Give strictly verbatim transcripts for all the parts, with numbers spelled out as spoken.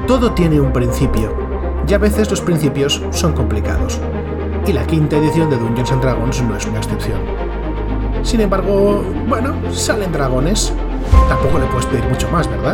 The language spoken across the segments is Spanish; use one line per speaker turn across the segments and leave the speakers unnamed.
Todo tiene un principio, y a veces los principios son complicados. Y la quinta edición de Dungeons and Dragons no es una excepción. Sin embargo, bueno, salen dragones. Tampoco le puedes pedir mucho más, ¿verdad?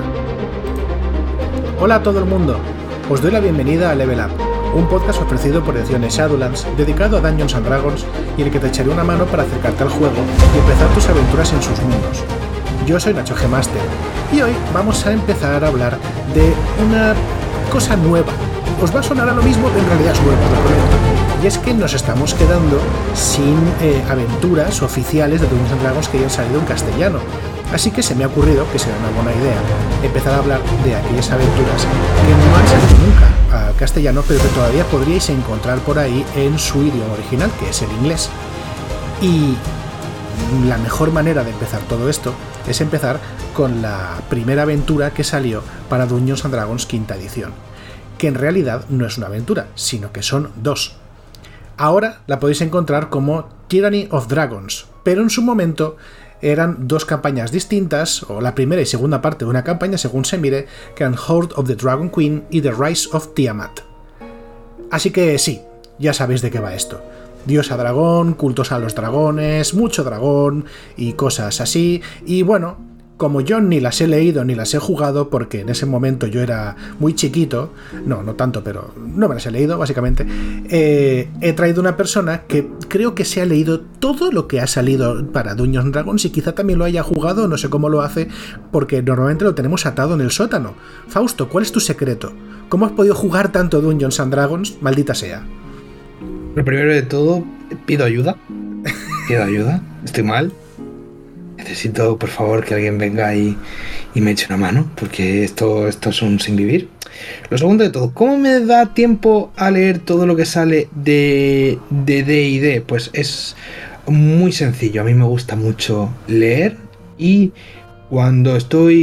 Hola a todo el mundo. Os doy la bienvenida a Level Up, un podcast ofrecido por Ediciones Shadowlands, dedicado a Dungeons and Dragons y en el que te echaré una mano para acercarte al juego y empezar tus aventuras en sus mundos. Yo soy Nacho G. Master y hoy vamos a empezar a hablar de una cosa nueva. Os va a sonar a lo mismo, pero en realidad es nuevo, lo prometo. Y es que nos estamos quedando sin eh, aventuras oficiales de Dungeons and Dragons que hayan salido en castellano. Así que se me ha ocurrido que será una buena idea empezar a hablar de aquellas aventuras que no han salido nunca al castellano, pero que todavía podríais encontrar por ahí en su idioma original, que es el inglés. Y la mejor manera de empezar todo esto es empezar con la primera aventura que salió para Dungeons and Dragons quinta edición, que en realidad no es una aventura, sino que son dos. Ahora la podéis encontrar como Tyranny of Dragons, pero en su momento eran dos campañas distintas, o la primera y segunda parte de una campaña según se mire, que eran Hoard of the Dragon Queen y The Rise of Tiamat. Así que sí, ya sabéis de qué va esto. Diosa dragón, cultos a los dragones, mucho dragón y cosas así, y bueno, como yo ni las he leído ni las he jugado porque en ese momento yo era muy chiquito, no, no tanto, pero no me las he leído básicamente, eh, he traído una persona que creo que se ha leído todo lo que ha salido para Dungeons and Dragons y quizá también lo haya jugado, no sé cómo lo hace, porque normalmente lo tenemos atado en el sótano. Fausto, ¿cuál es tu secreto? ¿Cómo has podido jugar tanto Dungeons and Dragons? Maldita sea.
Lo primero de todo, pido ayuda. Pido ayuda, estoy mal. Necesito, por favor, que alguien venga y, y me eche una mano, porque esto, esto es un sin vivir. Lo segundo de todo, ¿cómo me da tiempo a leer todo lo que sale de de D y D? Pues es muy sencillo. A mí me gusta mucho leer y cuando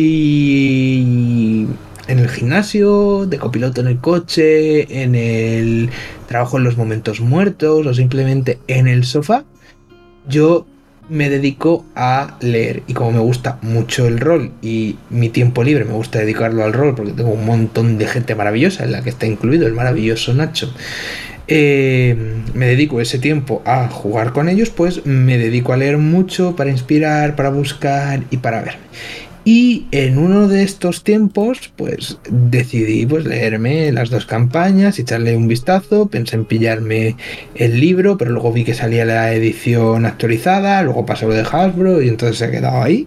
estoy en el gimnasio, de copiloto en el coche, en el trabajo en los momentos muertos o simplemente en el sofá, yo me dedico a leer. Y como me gusta mucho el rol y mi tiempo libre me gusta dedicarlo al rol porque tengo un montón de gente maravillosa en la que está incluido el maravilloso Nacho, eh, me dedico ese tiempo a jugar con ellos, pues me dedico a leer mucho para inspirar, para buscar y para ver. Y en uno de estos tiempos, pues decidí pues leerme las dos campañas y echarle un vistazo. Pensé en pillarme el libro, pero luego vi que salía la edición actualizada, luego pasó lo de Hasbro y entonces se ha quedado ahí.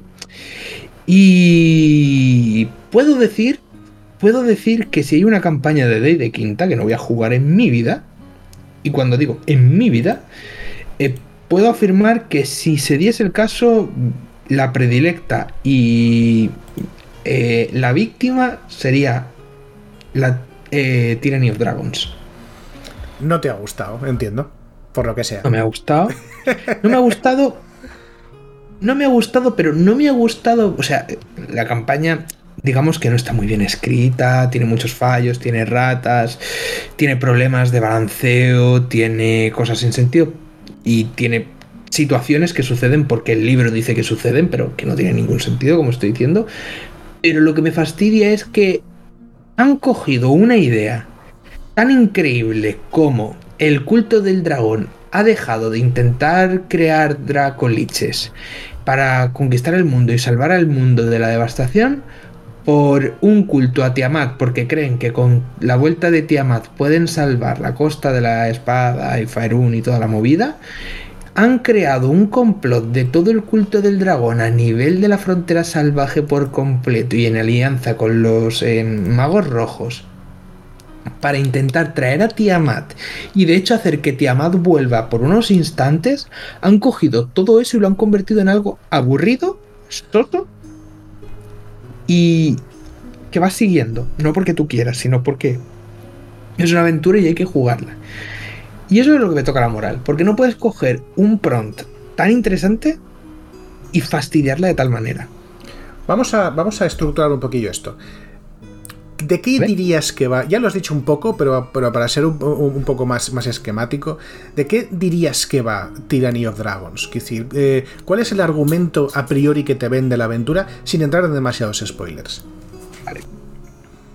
Y puedo decir, puedo decir que si hay una campaña de D y D quinta que no voy a jugar en mi vida, y cuando digo en mi vida, eh, puedo afirmar que si se diese el caso, la predilecta y eh, la víctima sería la eh, Tyranny of Dragons.
No te ha gustado, entiendo, por lo que sea.
No me ha gustado. No me ha gustado. No me ha gustado, pero no me ha gustado. O sea, la campaña, digamos que no está muy bien escrita, tiene muchos fallos, tiene ratas, tiene problemas de balanceo, tiene cosas sin sentido y tiene situaciones que suceden porque el libro dice que suceden, pero que no tienen ningún sentido, como estoy diciendo. Pero lo que me fastidia es que han cogido una idea tan increíble como el culto del dragón ha dejado de intentar crear dracoliches para conquistar el mundo y salvar al mundo de la devastación por un culto a Tiamat, porque creen que con la vuelta de Tiamat pueden salvar la costa de la espada y Faerun y toda la movida. Han creado un complot de todo el culto del dragón a nivel de la frontera salvaje por completo y en alianza con los eh, magos rojos para intentar traer a Tiamat y de hecho hacer que Tiamat vuelva por unos instantes. Han cogido todo eso y lo han convertido en algo aburrido, soso y que vas siguiendo, no porque tú quieras, sino porque es una aventura y hay que jugarla. Y eso es lo que me toca la moral, porque no puedes coger un prompt tan interesante y fastidiarla de tal manera.
Vamos a, vamos a estructurar un poquillo esto. ¿De qué ¿Ve? dirías que va? Ya lo has dicho un poco, pero, pero para ser un, un poco más, más esquemático, ¿de qué dirías que va Tyranny of Dragons? Es decir, eh, ¿cuál es el argumento a priori que te vende la aventura sin entrar en demasiados spoilers?
Vale.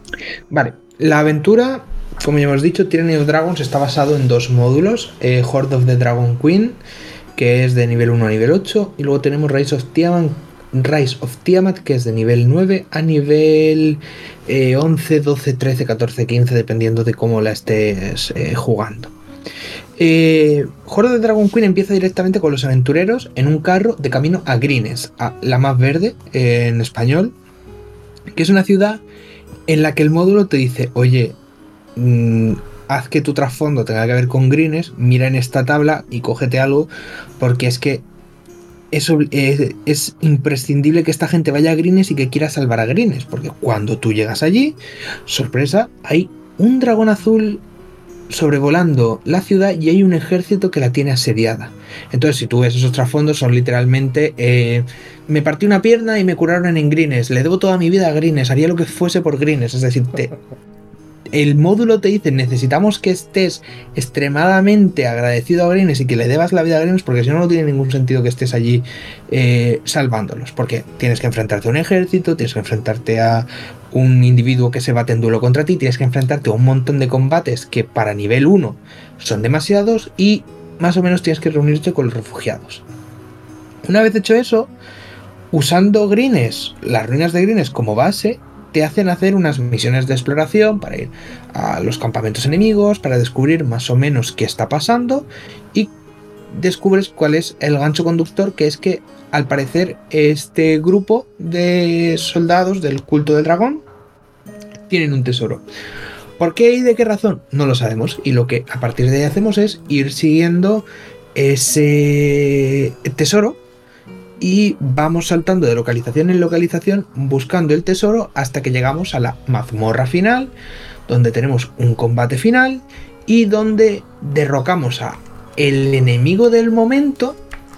Vale, la aventura, como ya hemos dicho, Tyranny of Dragons está basado en dos módulos, eh, Horde of the Dragon Queen, que es de nivel uno a nivel ocho, y luego tenemos Rise of Tiamat, Rise of Tiamat, que es de nivel nueve a nivel eh, once, doce, trece, catorce, quince, dependiendo de cómo la estés eh, jugando. Eh, Horde of the Dragon Queen empieza directamente con los aventureros en un carro de camino a Greenes, a la más verde eh, en español, que es una ciudad en la que el módulo te dice, oye, mmm, haz que tu trasfondo tenga que ver con Greenes, mira en esta tabla y cógete algo, porque es que es, es, es imprescindible que esta gente vaya a Greenes y que quiera salvar a Greenes, porque cuando tú llegas allí, sorpresa, hay un dragón azul sobrevolando la ciudad y hay un ejército que la tiene asediada. Entonces, si tú ves esos trasfondos, son literalmente eh, me partí una pierna y me curaron en Greenes, le debo toda mi vida a Greenes, haría lo que fuese por Greenes. Es decir, te, el módulo te dice, necesitamos que estés extremadamente agradecido a Greenes y que le debas la vida a Greenes, porque si no, no tiene ningún sentido que estés allí eh, salvándolos, porque tienes que enfrentarte a un ejército, tienes que enfrentarte a un individuo que se bate en duelo contra ti, tienes que enfrentarte a un montón de combates que para nivel uno son demasiados y más o menos tienes que reunirte con los refugiados. Una vez hecho eso, usando Greenes, las ruinas de Greenes como base, te hacen hacer unas misiones de exploración para ir a los campamentos enemigos, para descubrir más o menos qué está pasando, y descubres cuál es el gancho conductor, que es que al parecer este grupo de soldados del culto del dragón tienen un tesoro. ¿Por qué y de qué razón? No lo sabemos, y lo que a partir de ahí hacemos es ir siguiendo ese tesoro y vamos saltando de localización en localización buscando el tesoro hasta que llegamos a la mazmorra final, donde tenemos un combate final y donde derrocamos a el enemigo del momento,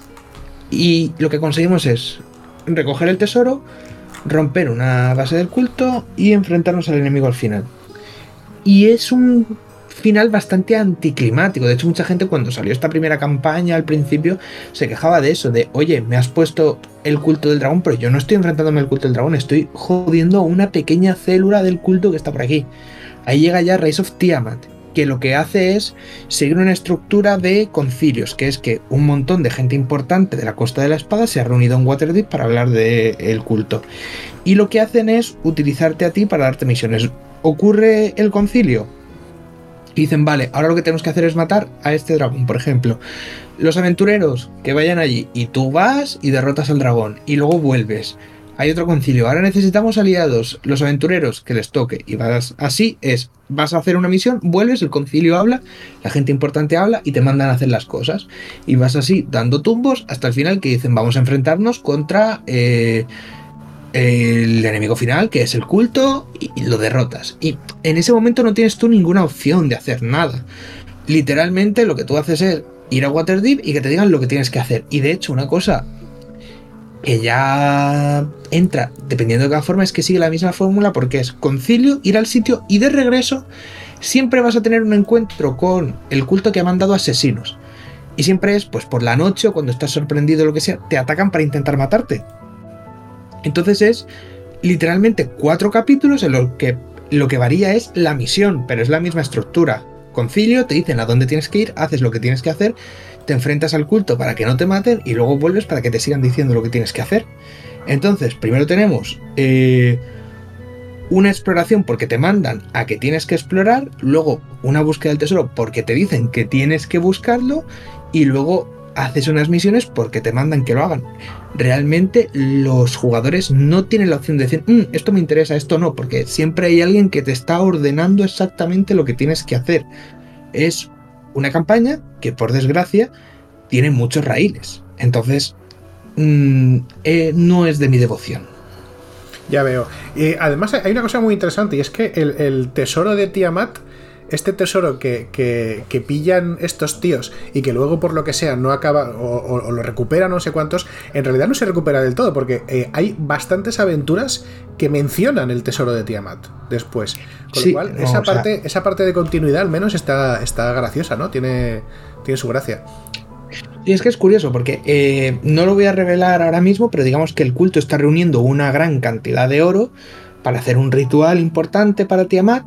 y lo que conseguimos es recoger el tesoro, romper una base del culto y enfrentarnos al enemigo al final. Y es un final bastante anticlimático. De hecho, mucha gente cuando salió esta primera campaña al principio se quejaba de eso, de oye, me has puesto el culto del dragón, pero yo no estoy enfrentándome al culto del dragón, estoy jodiendo a una pequeña célula del culto que está por aquí. Ahí llega ya Rise of Tiamat, que lo que hace es seguir una estructura de concilios, que es que un montón de gente importante de la Costa de la Espada se ha reunido en Waterdeep para hablar del culto, y lo que hacen es utilizarte a ti para darte misiones. Ocurre el concilio y dicen, vale, ahora lo que tenemos que hacer es matar a este dragón, por ejemplo. Los aventureros que vayan allí y tú vas y derrotas al dragón y luego vuelves. Hay otro concilio, ahora necesitamos aliados, los aventureros que les toque, y vas así, es, vas a hacer una misión, vuelves, el concilio habla, la gente importante habla y te mandan a hacer las cosas, y vas así dando tumbos hasta el final que dicen, vamos a enfrentarnos contra eh, el enemigo final, que es el culto, y, y lo derrotas, y en ese momento no tienes tú ninguna opción de hacer nada. Literalmente lo que tú haces es ir a Waterdeep y que te digan lo que tienes que hacer. Y de hecho, una cosa que ya entra, dependiendo de cada forma, es que sigue la misma fórmula, porque es concilio, ir al sitio, y de regreso siempre vas a tener un encuentro con el culto que ha mandado asesinos. Y siempre es, pues por la noche o cuando estás sorprendido o lo que sea, te atacan para intentar matarte. Entonces es literalmente cuatro capítulos en los que lo que varía es la misión, pero es la misma estructura. Concilio, te dicen a dónde tienes que ir, haces lo que tienes que hacer, te enfrentas al culto para que no te maten y luego vuelves para que te sigan diciendo lo que tienes que hacer. Entonces, primero tenemos eh, una exploración porque te mandan a que tienes que explorar, luego una búsqueda del tesoro porque te dicen que tienes que buscarlo, y luego haces unas misiones porque te mandan que lo hagan. Realmente los jugadores no tienen la opción de decir, mmm, esto me interesa, esto no, porque siempre hay alguien que te está ordenando exactamente lo que tienes que hacer. Es una campaña que, por desgracia, tiene muchos raíles. Entonces, mmm, eh, no es de mi devoción.
Ya veo. Y además hay una cosa muy interesante, y es que el, el tesoro de Tiamat, este tesoro que, que, que pillan estos tíos y que luego por lo que sea no acaba o, o, o lo recuperan no sé cuántos, en realidad no se recupera del todo, porque eh, hay bastantes aventuras que mencionan el tesoro de Tiamat después, con sí, lo cual no, esa, parte, sea... esa parte de continuidad al menos está, está graciosa, ¿no? Tiene, tiene su gracia.
Y es que es curioso porque eh, no lo voy a revelar ahora mismo, pero digamos que el culto está reuniendo una gran cantidad de oro para hacer un ritual importante para Tiamat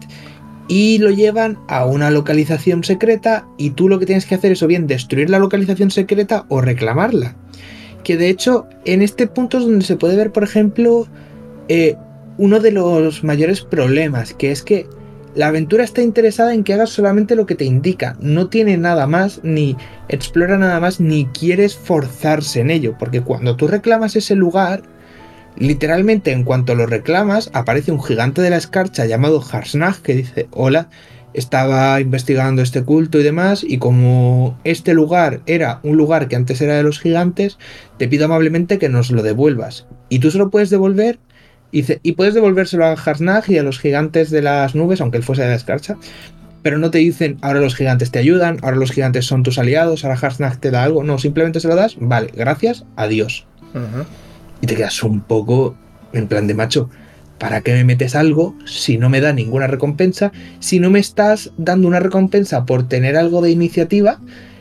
y lo llevan a una localización secreta y tú lo que tienes que hacer es o bien destruir la localización secreta o reclamarla. Que de hecho en este punto es donde se puede ver, por ejemplo, eh, uno de los mayores problemas, que es que la aventura está interesada en que hagas solamente lo que te indica, no tiene nada más, ni explora nada más, ni quiere esforzarse en ello, porque cuando tú reclamas ese lugar, literalmente en cuanto lo reclamas, aparece un gigante de la escarcha llamado Harsnag que dice: hola, estaba investigando este culto y demás, y como este lugar era un lugar que antes era de los gigantes, te pido amablemente que nos lo devuelvas. Y tú se lo puedes devolver. Y, dice, y puedes devolvérselo a Harsnag y a los gigantes de las nubes, aunque él fuese de la escarcha, pero no te dicen ahora los gigantes te ayudan, ahora los gigantes son tus aliados, ahora Harsnag te da algo. No, simplemente se lo das, vale, gracias, adiós. Uh-huh. Y te quedas un poco en plan de macho, ¿para qué me metes algo si no me da ninguna recompensa? Si no me estás dando una recompensa por tener algo de iniciativa,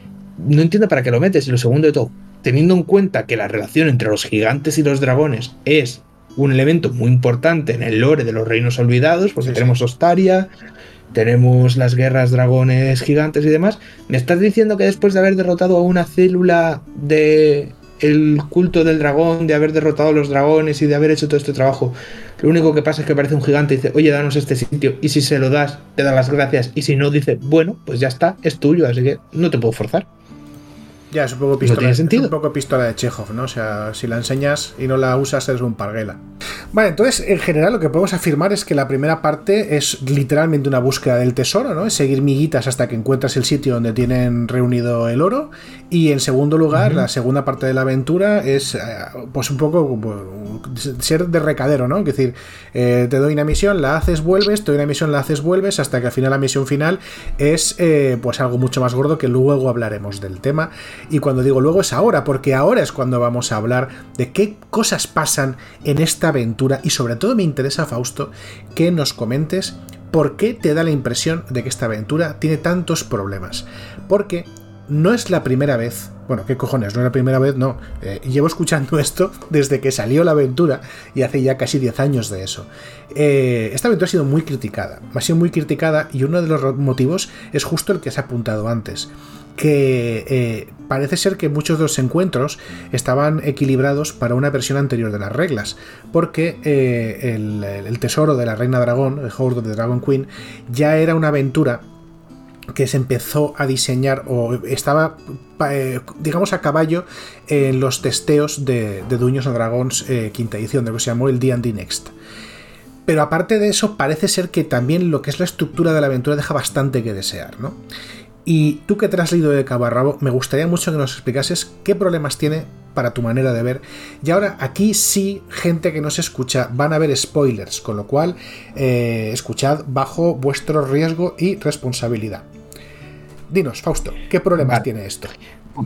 no entiendo para qué lo metes. Y lo segundo de todo, teniendo en cuenta que la relación entre los gigantes y los dragones es un elemento muy importante en el lore de los reinos olvidados, porque sí, tenemos Ostaria, tenemos las guerras dragones gigantes y demás. ¿Me estás diciendo que después de haber derrotado a una célula de el culto del dragón, de haber derrotado a los dragones y de haber hecho todo este trabajo, lo único que pasa es que aparece un gigante y dice: oye, danos este sitio, y si se lo das, te da las gracias, y si no, dice: bueno, pues ya está, es tuyo, así que no te puedo forzar?
Ya, es un poco pistola,
¿No tiene sentido?
Es un poco pistola de Chekhov, ¿no? O sea, si la enseñas y no la usas, eres un parguela. Vale, entonces, en general, lo que podemos afirmar es que la primera parte es literalmente una búsqueda del tesoro, ¿no? Es seguir miguitas hasta que encuentras el sitio donde tienen reunido el oro. Y en segundo lugar, uh-huh. la segunda parte de la aventura es, pues, un poco pues, ser de recadero, ¿no? Es decir, eh, te doy una misión, la haces, vuelves, te doy una misión, la haces, vuelves, hasta que al final la misión final es, eh, pues, algo mucho más gordo, que luego hablaremos del tema. Y cuando digo luego es ahora, porque ahora es cuando vamos a hablar de qué cosas pasan en esta aventura, y sobre todo me interesa, Fausto, que nos comentes por qué te da la impresión de que esta aventura tiene tantos problemas. Porque no es la primera vez, bueno, qué cojones, no es la primera vez, no, eh, llevo escuchando esto desde que salió la aventura, y hace ya casi diez años de eso. Eh, esta aventura ha sido muy criticada, ha sido muy criticada, y uno de los motivos es justo el que se ha apuntado antes, que eh, parece ser que muchos de los encuentros estaban equilibrados para una versión anterior de las reglas, porque eh, el, el tesoro de la reina dragón, el Hoard of the Dragon Queen, ya era una aventura que se empezó a diseñar o estaba, eh, digamos, a caballo en los testeos de, de Dungeons and Dragons eh, quinta edición, de lo que se llamó el D and D Next. Pero aparte de eso, parece ser que también lo que es la estructura de la aventura deja bastante que desear, ¿no? Y tú, que te has leído de cabo a rabo, me gustaría mucho que nos explicases qué problemas tiene para tu manera de ver. Y ahora, aquí sí, gente que nos escucha, van a ver spoilers, con lo cual eh, escuchad bajo vuestro riesgo y responsabilidad. Dinos, Fausto, ¿qué problemas vale. tiene esto?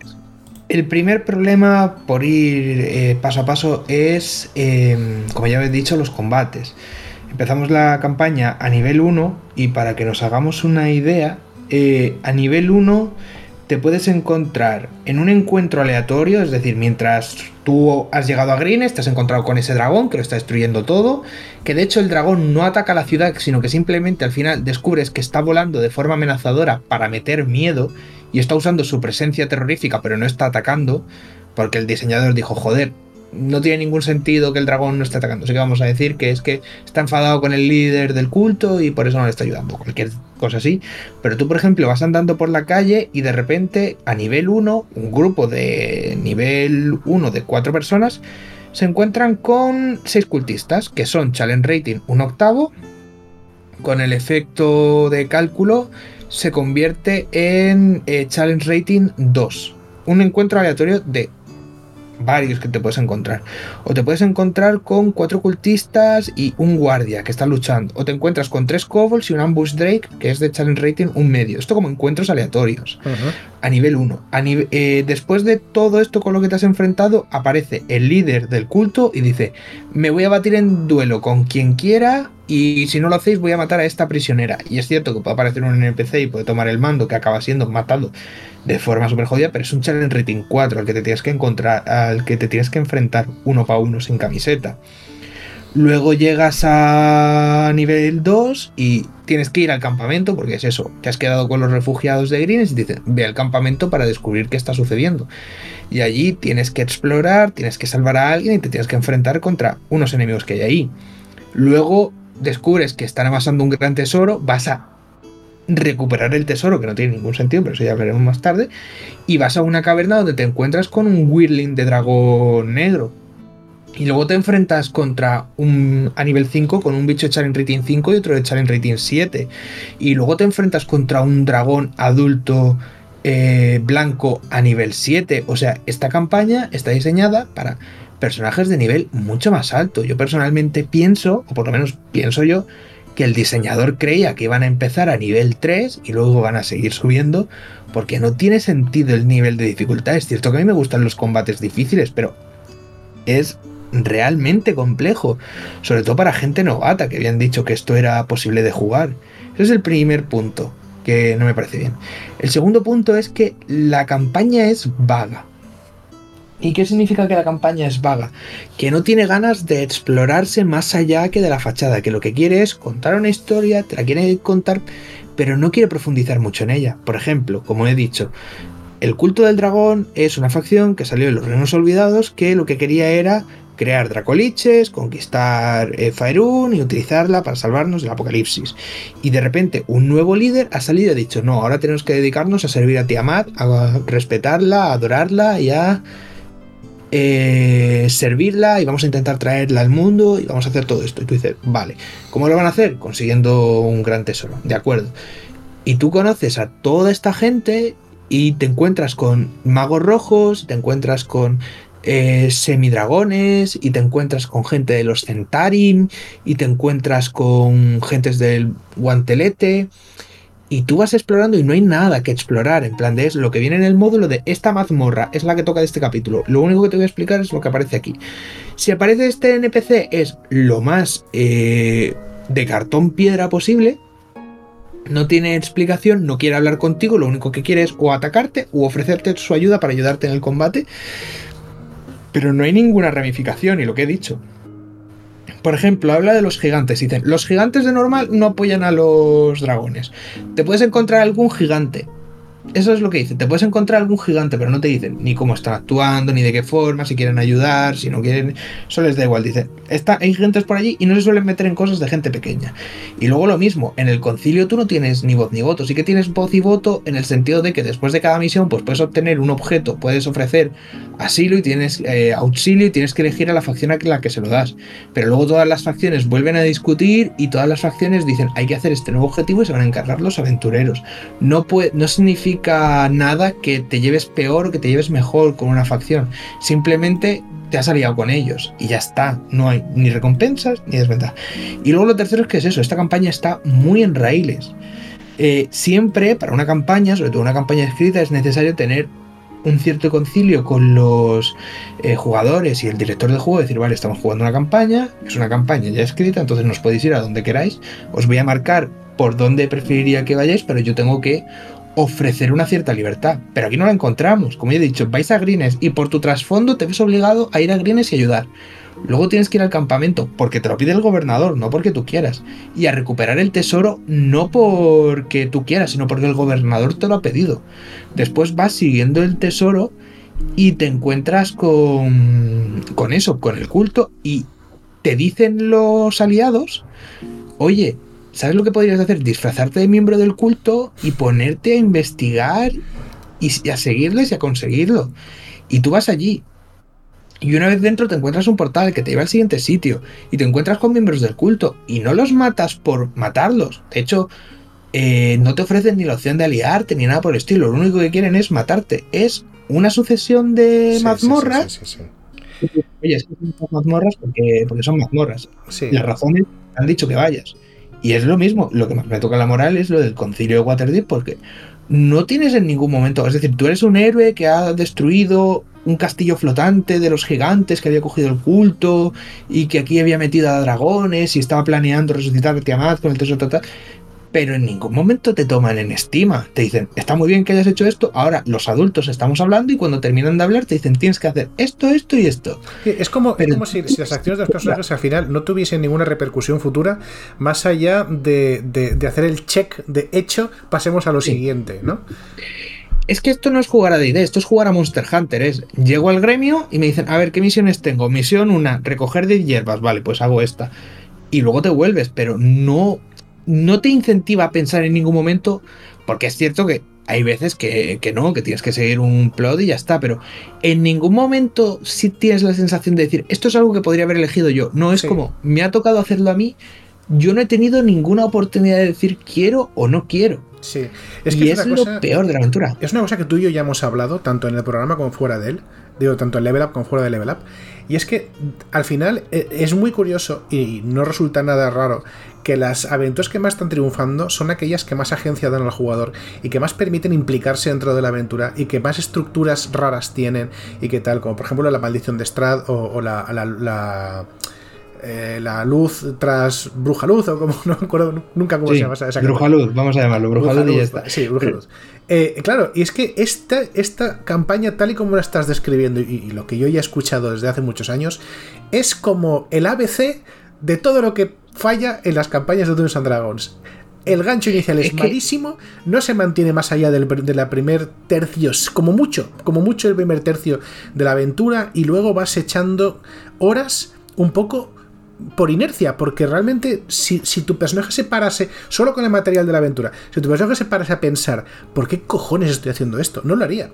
El primer problema, por ir eh, paso a paso, es, eh, como ya habéis dicho, los combates. Empezamos la campaña a nivel uno, y para que nos hagamos una idea, Eh, a nivel uno te puedes encontrar en un encuentro aleatorio, es decir, mientras tú has llegado a Greenes, te has encontrado con ese dragón que lo está destruyendo todo, que de hecho el dragón no ataca la ciudad, sino que simplemente al final descubres que está volando de forma amenazadora para meter miedo, y está usando su presencia terrorífica, pero no está atacando, porque el diseñador dijo: joder, no tiene ningún sentido que el dragón no esté atacando, así que vamos a decir que es que está enfadado con el líder del culto y por eso no le está ayudando, cualquier cosa así. Pero tú, por ejemplo, vas andando por la calle y de repente, a nivel uno, un grupo de nivel uno de cuatro personas se encuentran con seis cultistas, que son challenge rating un octavo, con el efecto de cálculo se convierte en eh, challenge rating dos, un encuentro aleatorio de varios que te puedes encontrar. O te puedes encontrar con cuatro cultistas y un guardia que están luchando, o te encuentras con tres kobolds y un ambush drake que es de challenge rating un medio. Esto como encuentros aleatorios. Uh-huh. A nivel uno. A nive- eh, después de todo esto con lo que te has enfrentado, aparece el líder del culto y dice: me voy a batir en duelo con quien quiera, y si no lo hacéis voy a matar a esta prisionera. Y es cierto que puede aparecer un N P C y puede tomar el mando, que acaba siendo matado de forma súper jodida, pero es un challenge rating cuatro al que te tienes que encontrar, al que te tienes que enfrentar uno para uno sin camiseta. Luego llegas a nivel dos y tienes que ir al campamento, porque es eso, te has quedado con los refugiados de Greenes y te dicen, ve al campamento para descubrir qué está sucediendo. Y allí tienes que explorar, tienes que salvar a alguien y te tienes que enfrentar contra unos enemigos que hay ahí. Luego descubres que están amasando un gran tesoro, vas a recuperar el tesoro, que no tiene ningún sentido, pero eso ya hablaremos más tarde, y vas a una caverna donde te encuentras con un Wyrling de dragón negro. Y luego te enfrentas contra un a nivel cinco con un bicho de Challenge Rating cinco y otro de Challenge Rating siete. Y luego te enfrentas contra un dragón adulto eh, blanco a nivel siete. O sea, esta campaña está diseñada para personajes de nivel mucho más alto. Yo personalmente pienso, o por lo menos pienso yo, que el diseñador creía que iban a empezar a nivel tres y luego van a seguir subiendo, porque no tiene sentido el nivel de dificultad. Es cierto que a mí me gustan los combates difíciles, pero es realmente complejo, sobre todo para gente novata, que habían dicho que esto era posible de jugar. Ese es el primer punto, que no me parece bien. El segundo punto es que la campaña es vaga. ¿Y qué significa que la campaña es vaga? Que no tiene ganas de explorarse más allá que de la fachada, que lo que quiere es contar una historia, te la quiere contar, pero no quiere profundizar mucho en ella. Por ejemplo, como he dicho, el culto del dragón es una facción que salió de los Reinos Olvidados, que lo que quería era crear dracoliches, conquistar eh, Faerun y utilizarla para salvarnos del apocalipsis. Y de repente un nuevo líder ha salido y ha dicho, no, ahora tenemos que dedicarnos a servir a Tiamat, a respetarla, a adorarla y a eh, servirla, y vamos a intentar traerla al mundo y vamos a hacer todo esto. Y tú dices, vale, ¿cómo lo van a hacer? Consiguiendo un gran tesoro, de acuerdo. Y tú conoces a toda esta gente y te encuentras con magos rojos, te encuentras con eh, semidragones, y te encuentras con gente de los Centarim, y te encuentras con gentes del Guantelete, y tú vas explorando y no hay nada que explorar, en plan de es lo que viene en el módulo de esta mazmorra, es la que toca de este capítulo, lo único que te voy a explicar es lo que aparece aquí. Si aparece este N P C es lo más eh, de cartón piedra posible, no tiene explicación, no quiere hablar contigo, lo único que quiere es o atacarte o ofrecerte su ayuda para ayudarte en el combate, pero no hay ninguna ramificación. Y lo que he dicho, por ejemplo, habla de los gigantes, dicen, los gigantes de normal no apoyan a los dragones, te puedes encontrar algún gigante, eso es lo que dicen, te puedes encontrar algún gigante, pero no te dicen ni cómo están actuando, ni de qué forma, si quieren ayudar, si no quieren, eso les da igual. Dicen, está, hay gigantes por allí y no se suelen meter en cosas de gente pequeña. Y luego lo mismo, en el concilio tú no tienes ni voz ni voto, sí que tienes voz y voto en el sentido de que después de cada misión pues puedes obtener un objeto, puedes ofrecer asilo y tienes eh, auxilio, y tienes que elegir a la facción a la que se lo das. Pero luego todas las facciones vuelven a discutir y todas las facciones dicen, hay que hacer este nuevo objetivo y se van a encargar los aventureros. No, puede, no significa nada que te lleves peor o que te lleves mejor con una facción, simplemente te has aliado con ellos y ya está, no hay ni recompensas ni desventajas. Y luego lo tercero es que es eso, esta campaña está muy en raíles. Eh, siempre para una campaña, sobre todo una campaña escrita, es necesario tener un cierto concilio con los eh, jugadores y el director de juego, decir, vale, estamos jugando una campaña, es una campaña ya escrita, entonces nos podéis ir a donde queráis, os voy a marcar por dónde preferiría que vayáis, pero yo tengo que ofrecer una cierta libertad. Pero aquí no la encontramos. Como ya he dicho, vais a Greenes y por tu trasfondo te ves obligado a ir a Greenes y ayudar. Luego tienes que ir al campamento porque te lo pide el gobernador, no porque tú quieras. Y a recuperar el tesoro no porque tú quieras, sino porque el gobernador te lo ha pedido. Después vas siguiendo el tesoro y te encuentras con, con eso, con el culto, y te dicen los aliados, oye, ¿sabes lo que podrías hacer? Disfrazarte de miembro del culto y ponerte a investigar y a seguirles y a conseguirlo. Y tú vas allí. Y una vez dentro te encuentras un portal que te lleva al siguiente sitio. Y te encuentras con miembros del culto. Y no los matas por matarlos. De hecho, eh, no te ofrecen ni la opción de aliarte ni nada por el estilo. Lo único que quieren es matarte. Es una sucesión de sí, mazmorras. Sí, sí, sí, sí. Oye, es que son mazmorras porque, porque son mazmorras. Sí. Las razones han dicho que vayas. Y es lo mismo, lo que más me toca la moral es lo del concilio de Waterdeep, porque no tienes en ningún momento, es decir, tú eres un héroe que ha destruido un castillo flotante de los gigantes que había cogido el culto y que aquí había metido a dragones y estaba planeando resucitar a Tiamat con el tesoro total, pero en ningún momento te toman en estima. Te dicen, está muy bien que hayas hecho esto, ahora los adultos estamos hablando y cuando terminan de hablar te dicen, tienes que hacer esto, esto y esto.
Sí, es como, pero, es como si, si las acciones de los personajes al final no tuviesen ninguna repercusión futura, más allá de, de, de hacer el check de hecho, pasemos a lo sí. siguiente, ¿no?
Es que esto no es jugar a D and D, esto es jugar a Monster Hunter. Es, llego al gremio y me dicen, a ver, ¿qué misiones tengo? Misión una, recoger diez hierbas, vale, pues hago esta. Y luego te vuelves, pero no... no te incentiva a pensar en ningún momento, porque es cierto que hay veces que, que no, que tienes que seguir un plot y ya está, pero en ningún momento sí tienes la sensación de decir, esto es algo que podría haber elegido yo. No, es sí. como, me ha tocado hacerlo a mí, yo no he tenido ninguna oportunidad de decir quiero o no quiero.
Sí, es que
y
es,
es
una
lo
cosa,
peor de la aventura.
Es una cosa que tú y yo ya hemos hablado, tanto en el programa como fuera de él, digo, tanto en Level Up como fuera de Level Up, y es que al final es muy curioso y no resulta nada raro que las aventuras que más están triunfando son aquellas que más agencia dan al jugador y que más permiten implicarse dentro de la aventura y que más estructuras raras tienen y que tal, como por ejemplo la maldición de Strahd o, o la... la, la Eh, la luz tras Bruja Luz, o como no me acuerdo nunca cómo
sí,
se llama esa
Bruja Luz, vamos a llamarlo, Bruja, Bruja Luz y ya está.
Sí, Bruja Luz. Eh, claro, y es que esta, esta campaña, tal y como la estás describiendo, y, y lo que yo ya he escuchado desde hace muchos años, es como el A B C de todo lo que falla en las campañas de Dungeons and Dragons. El gancho inicial es, es que... malísimo, no se mantiene más allá del, de la primer tercio, como mucho, como mucho el primer tercio de la aventura, y luego vas echando horas un poco por inercia, porque realmente si, si tu personaje se parase solo con el material de la aventura, si tu personaje se parase a pensar ¿por qué cojones estoy haciendo esto? No lo haría.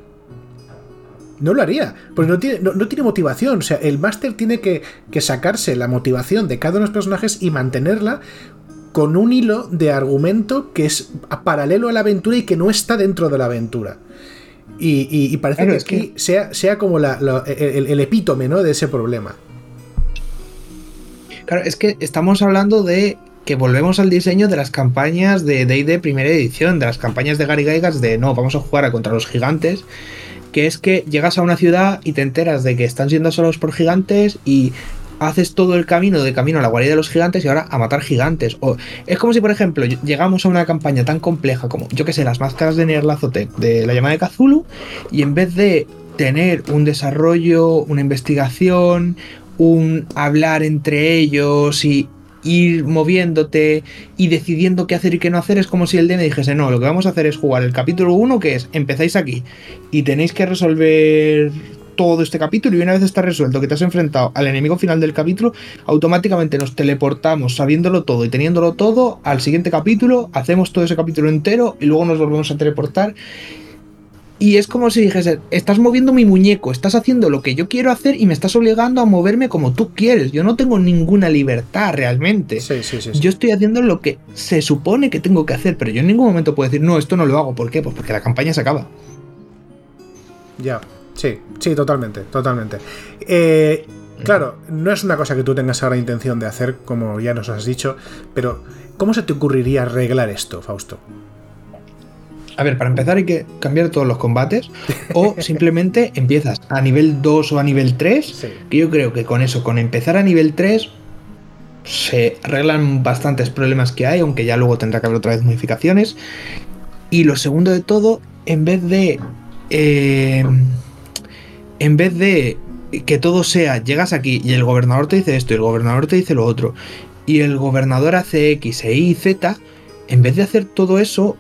No lo haría, porque no tiene, no, no tiene motivación. O sea, el máster tiene que, que sacarse la motivación de cada uno de los personajes y mantenerla con un hilo de argumento que es paralelo a la aventura y que no está dentro de la aventura. Y, y, y parece claro, que aquí que... sea, sea como la, la, el, el epítome, ¿no?, de ese problema.
Claro, es que estamos hablando de que volvemos al diseño de las campañas de D and D primera edición, de las campañas de Gary Gygax de no, vamos a jugar a contra los gigantes, que es que llegas a una ciudad y te enteras de que están siendo asolados por gigantes y haces todo el camino de camino a la guarida de los gigantes y ahora a matar gigantes. O es como si, por ejemplo, llegamos a una campaña tan compleja como, yo que sé, las máscaras de Nyarlathotep de la llamada de Cthulhu, y en vez de tener un desarrollo, una investigación, un hablar entre ellos y ir moviéndote y decidiendo qué hacer y qué no hacer, es como si el D and D dijese, no, lo que vamos a hacer es jugar el capítulo uno, que es, empezáis aquí y tenéis que resolver todo este capítulo, y una vez está resuelto que te has enfrentado al enemigo final del capítulo, automáticamente nos teleportamos sabiéndolo todo y teniéndolo todo al siguiente capítulo, hacemos todo ese capítulo entero y luego nos volvemos a teleportar. Y es como si dijese, estás moviendo mi muñeco, estás haciendo lo que yo quiero hacer y me estás obligando a moverme como tú quieres. Yo no tengo ninguna libertad realmente.
Sí, sí, sí, sí.
Yo estoy haciendo lo que se supone que tengo que hacer, pero yo en ningún momento puedo decir, no, esto no lo hago. ¿Por qué? Pues porque la campaña se acaba.
Ya, sí, sí, totalmente, totalmente. Eh, claro, no es una cosa que tú tengas ahora intención de hacer, como ya nos has dicho, pero ¿cómo se te ocurriría arreglar esto, Fausto?
A ver, para empezar hay que cambiar todos los combates o simplemente empiezas a nivel dos o a nivel tres, sí. Que yo creo que con eso, con empezar a nivel tres, se arreglan bastantes problemas que hay, aunque ya luego tendrá que haber otra vez modificaciones. Y lo segundo de todo, en vez de... Eh, en vez de que todo sea, llegas aquí y el gobernador te dice esto y el gobernador te dice lo otro y el gobernador hace X e Y, Z, en vez de hacer todo eso,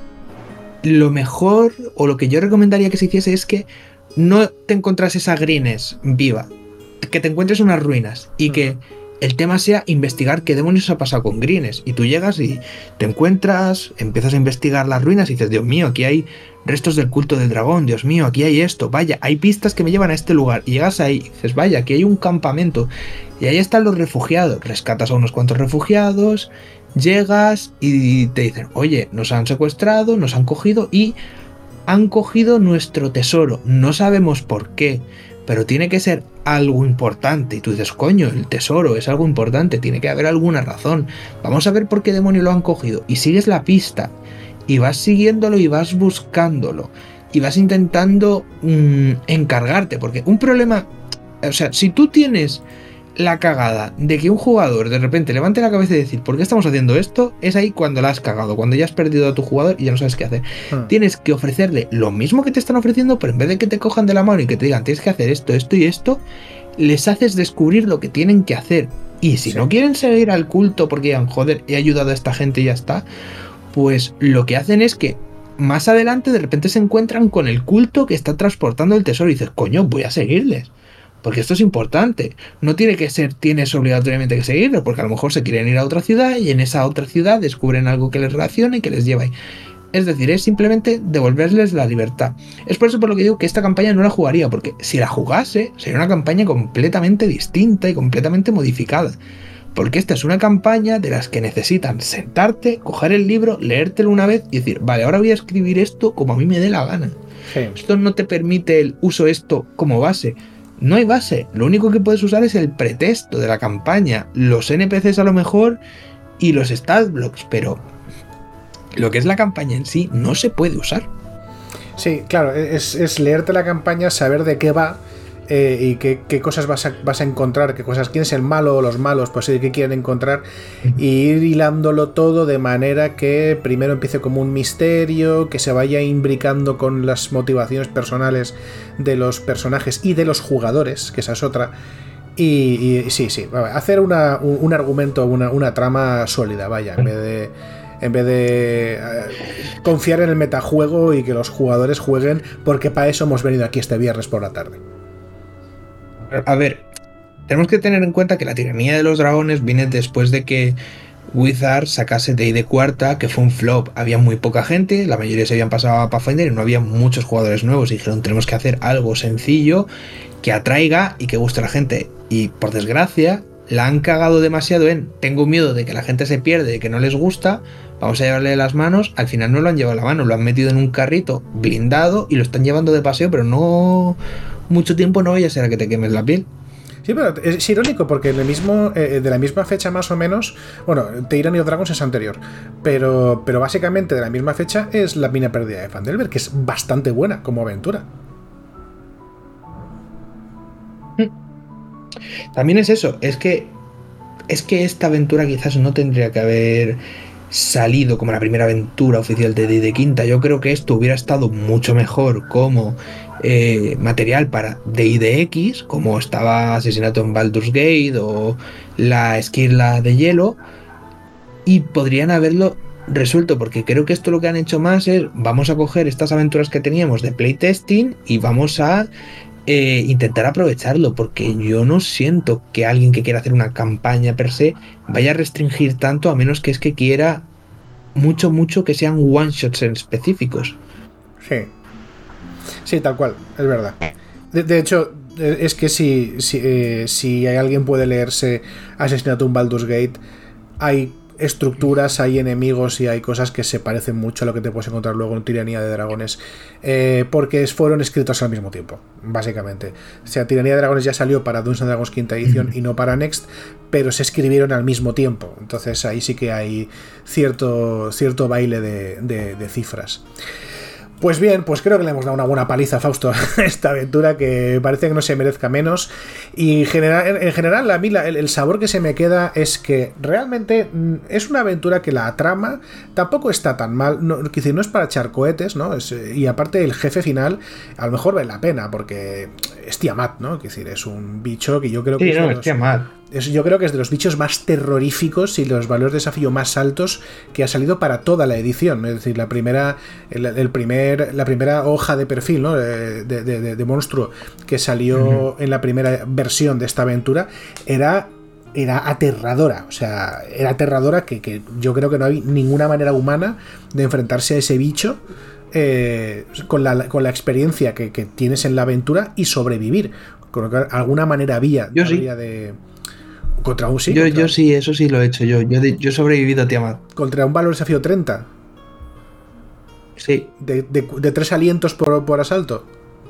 lo mejor, o lo que yo recomendaría que se hiciese, es que no te encontrases a Grines viva, que te encuentres unas ruinas y que el tema sea investigar qué demonios ha pasado con Grines, y tú llegas y te encuentras, empiezas a investigar las ruinas y dices, Dios mío, aquí hay restos del culto del dragón, Dios mío, aquí hay esto, vaya, hay pistas que me llevan a este lugar, y llegas ahí y dices, vaya, aquí hay un campamento y ahí están los refugiados, rescatas a unos cuantos refugiados, llegas y te dicen, oye, nos han secuestrado, nos han cogido y han cogido nuestro tesoro, no sabemos por qué, pero tiene que ser algo importante. Y tú dices, coño, el tesoro es algo importante, tiene que haber alguna razón, vamos a ver por qué demonio lo han cogido. Y sigues la pista y vas siguiéndolo y vas buscándolo y vas intentando mmm, encargarte, porque un problema, o sea, si tú tienes la cagada de que un jugador de repente levante la cabeza y decir ¿por qué estamos haciendo esto? Es ahí cuando la has cagado, cuando ya has perdido a tu jugador y ya no sabes qué hacer. Hmm. Tienes que ofrecerle lo mismo que te están ofreciendo, pero en vez de que te cojan de la mano y que te digan tienes que hacer esto, esto y esto, les haces descubrir lo que tienen que hacer. Y si sí. no quieren seguir al culto porque digan joder, he ayudado a esta gente y ya está, pues lo que hacen es que más adelante de repente se encuentran con el culto que está transportando el tesoro y dices coño, voy a seguirles. Porque esto es importante. No tiene que ser, tienes obligatoriamente que seguirlo, porque a lo mejor se quieren ir a otra ciudad y en esa otra ciudad descubren algo que les relaciona y que les lleva ahí. Es decir, es simplemente devolverles la libertad. Es por eso por lo que digo que esta campaña no la jugaría, porque si la jugase sería una campaña completamente distinta y completamente modificada. Porque esta es una campaña de las que necesitan sentarte, coger el libro, leértelo una vez y decir, vale, ahora voy a escribir esto como a mí me dé la gana. Sí. Esto no te permite el uso esto como base. No hay base, lo único que puedes usar es el pretexto de la campaña, los N P Cs a lo mejor y los stat blocks, pero lo que es la campaña en sí no se puede usar.
Sí, claro, es, es leerte la campaña, saber de qué va eh, y qué, qué cosas vas a, vas a encontrar, qué cosas, quién es el malo o los malos, pues sí, qué quieren encontrar, y ir hilándolo todo de manera que primero empiece como un misterio, que se vaya imbricando con las motivaciones personales de los personajes y de los jugadores, que esa es otra. Y, y sí, sí, hacer una, un, un argumento, una, una trama sólida, vaya, en vez de en vez de uh, confiar en el metajuego y que los jugadores jueguen, porque para eso hemos venido aquí este viernes por la tarde.
A ver, tenemos que tener en cuenta que la tiranía de los dragones viene después de que Wizard sacase D and D cuarta, que fue un flop. Había muy poca gente, la mayoría se habían pasado a Pathfinder y no había muchos jugadores nuevos. Y dijeron, tenemos que hacer algo sencillo que atraiga y que guste a la gente. Y por desgracia, la han cagado demasiado en tengo miedo de que la gente se pierde, de que no les gusta, vamos a llevarle las manos. Al final no lo han llevado a la mano, lo han metido en un carrito blindado y lo están llevando de paseo, pero no mucho tiempo, no vaya a ser a que te quemes la piel.
Sí, pero es irónico porque en el mismo, eh, de la misma fecha más o menos, bueno, Tyranny of Dragons es anterior, pero, pero básicamente de la misma fecha es La mina perdida de Phandelver, que es bastante buena como aventura.
También es eso, es que es que esta aventura quizás no tendría que haber salido como la primera aventura oficial de D and D quinta. Yo creo que esto hubiera estado mucho mejor como eh, material para D and D X, como estaba Asesinato en Baldur's Gate o la Esquirla de Hielo, y podrían haberlo resuelto, porque creo que esto lo que han hecho más es vamos a coger estas aventuras que teníamos de playtesting y vamos a eh, intentar aprovecharlo, porque yo no siento que alguien que quiera hacer una campaña per se vaya a restringir tanto, a menos que es que quiera mucho mucho que sean one shots específicos.
Sí, sí, tal cual, es verdad. De, de hecho, es que si, si, eh, si alguien puede leerse Asesinato en Baldur's Gate, hay estructuras, hay enemigos y hay cosas que se parecen mucho a lo que te puedes encontrar luego en Tiranía de Dragones, eh, porque fueron escritos al mismo tiempo, básicamente. O sea, Tiranía de Dragones ya salió para Dungeons and Dragons quinta edición y no para Next, pero se escribieron al mismo tiempo, entonces ahí sí que hay cierto, cierto baile de, de, de cifras. Pues bien, pues creo que le hemos dado una buena paliza a Fausto a esta aventura, que parece que no se merezca menos. Y general, en general, a mí la, el, el sabor que se me queda es que realmente es una aventura que la trama tampoco está tan mal. No, decir, no es para echar cohetes, ¿no? Es, y aparte el jefe final a lo mejor vale la pena, porque es Tiamat, ¿no? Es decir, es un bicho que yo creo que
sí,
es,
no,
de
es
los,
Tiamat.
Es, yo creo que es de los bichos más terroríficos y los valores de desafío más altos que ha salido para toda la edición. Es decir, la primera, el, el primer, la primera hoja de perfil, ¿no? de, de, de, de monstruo que salió uh-huh. en la primera versión de esta aventura era, era aterradora. O sea, era aterradora que, que yo creo que no hay ninguna manera humana de enfrentarse a ese bicho eh, con, la, con la experiencia que, que tienes en la aventura y sobrevivir. Con alguna manera había,
yo
había
sí.
de... Contra un sí.
Yo,
contra...
yo sí, eso sí lo he hecho yo. Yo, yo he sobrevivido a Tiamat.
Contra un valor desafío treinta.
Sí.
De, de, de tres alientos por, por asalto.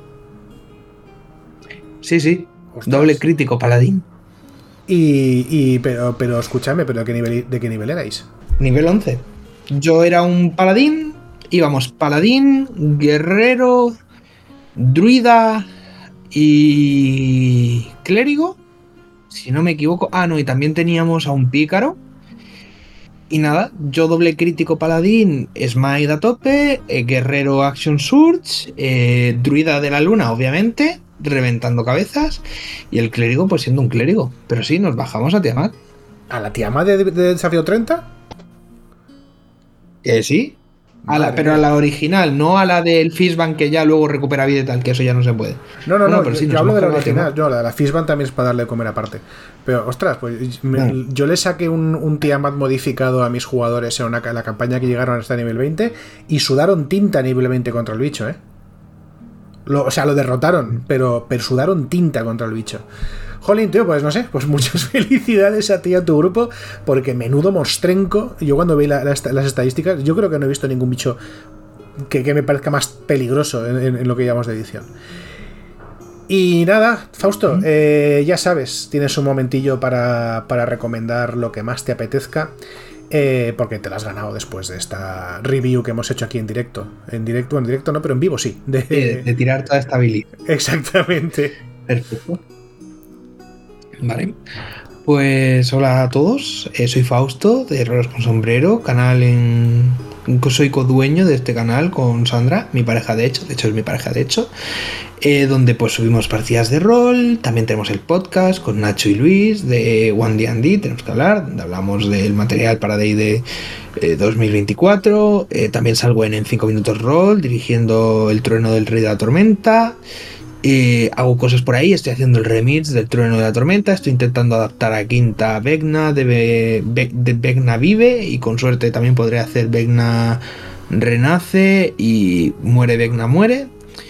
Sí, sí. Ostras. Doble crítico, paladín.
Y, y pero, pero escúchame, pero ¿de qué nivel, de qué nivel erais?
Nivel once. Yo era un paladín. Íbamos paladín, guerrero, druida y clérigo. si no me equivoco. Ah, no, y también teníamos a un pícaro. Y nada, yo doble crítico paladín, Smite a tope, eh, guerrero Action Surge, eh, druida de la luna, obviamente, reventando cabezas, y el clérigo pues siendo un clérigo. Pero sí, nos bajamos a Tiamat.
¿A la Tiamat de, de Desafío treinta?
Eh, sí. A la, pero a la original, no a la del Fishban que ya luego recupera vida y tal, que eso ya no se puede.
No, no, no, no pero yo, sí, yo hablo de la original. No, la de la Fishban también es para darle de comer aparte. Pero, ostras, pues me, no. yo le saqué un, un Tiamat modificado a mis jugadores en, una, en la campaña que llegaron hasta nivel veinte y sudaron tinta a nivel veinte contra el bicho, ¿eh? Lo, o sea, lo derrotaron, pero, pero sudaron tinta contra el bicho. Jolín, tío, pues no sé, pues muchas felicidades a ti y a tu grupo, porque menudo monstrenco. Yo cuando vi la, la, las estadísticas, yo creo que no he visto ningún bicho que, que me parezca más peligroso en, en, en lo que llamamos de edición. Y nada, Fausto, eh, ya sabes, tienes un momentillo para, para recomendar lo que más te apetezca, eh, porque te lo has ganado después de esta review que hemos hecho aquí en directo. En directo, en directo no, pero en vivo sí.
De, de, de tirar toda esta habilidad.
Exactamente.
Perfecto. Vale, pues hola a todos, eh, soy Fausto de Errores con Sombrero, canal en... soy codueño de este canal con Sandra, mi pareja de hecho, de hecho es mi pareja de hecho, eh, donde pues subimos partidas de rol, también tenemos el podcast con Nacho y Luis de One D and D, tenemos que hablar, donde hablamos del material para D and D eh, dos mil veinticuatro, eh, también salgo en, en cinco minutos Roll, dirigiendo El Trueno del Rey de la Tormenta. Eh, hago cosas por ahí, estoy haciendo el remix del Trueno de la Tormenta, estoy intentando adaptar a Quinta Vecna de, Be- Be- de Vecna Vive, y con suerte también podré hacer Vecna Renace y Muere Vecna Muere.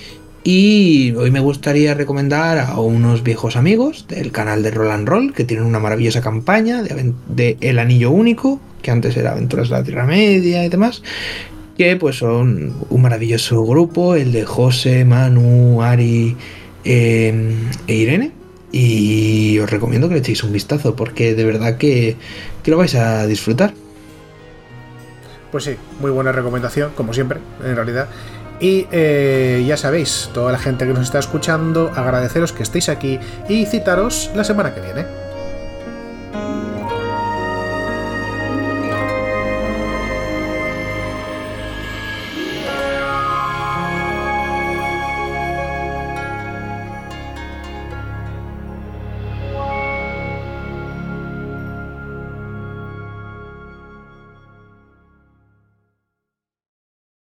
Y hoy me gustaría recomendar a unos viejos amigos del canal de Roll and Roll, que tienen una maravillosa campaña de, de El Anillo Único, que antes era Aventuras de la Tierra Media y demás, que pues son un maravilloso grupo, el de José, Manu, Ari eh, e Irene, y os recomiendo que le echéis un vistazo porque de verdad que, que lo vais a disfrutar.
Pues sí, muy buena recomendación, como siempre, en realidad. Y eh, ya sabéis, toda la gente que nos está escuchando, agradeceros que estéis aquí y citaros la semana que viene.